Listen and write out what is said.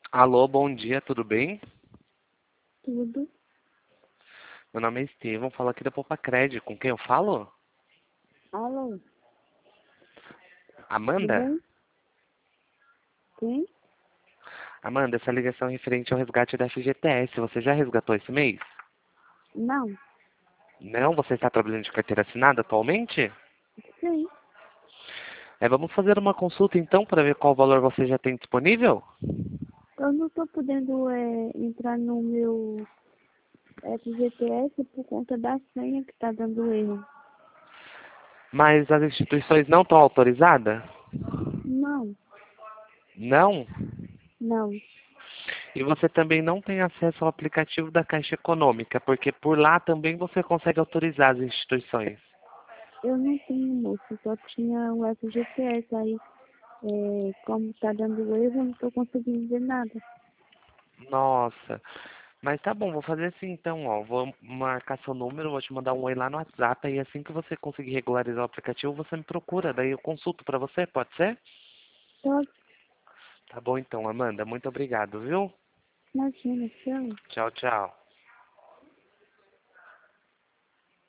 Alô, bom dia, tudo bem? Tudo. Meu nome é Estevão, falo aqui da Poupa Crédito. Com quem eu falo? Alô, tudo Amanda? bem? Quem? Amanda, essa ligação é referente ao resgate da FGTS. Você já resgatou esse mês? Não. Não? Você está trabalhando de carteira assinada atualmente? Sim. Vamos fazer uma consulta então para ver qual valor você já tem disponível? Eu não estou podendo entrar no meu FGTS por conta da senha que está dando erro. Mas as instituições não estão autorizadas? Não, Não? não. E você também não tem acesso ao aplicativo da Caixa Econômica, porque por lá também você consegue autorizar as instituições. Eu não tenho, moço. Só tinha o FGTS. Aí, como está dando erro, eu não estou conseguindo ver nada. Nossa. Mas tá bom, vou fazer assim então, ó. Vou marcar seu número, vou te mandar um oi lá no WhatsApp e assim que você conseguir regularizar o aplicativo, você me procura, daí eu consulto pra você, pode ser? Pode, Tá bom então, Amanda, muito obrigado, viu? imagina, chama. Tchau, tchau.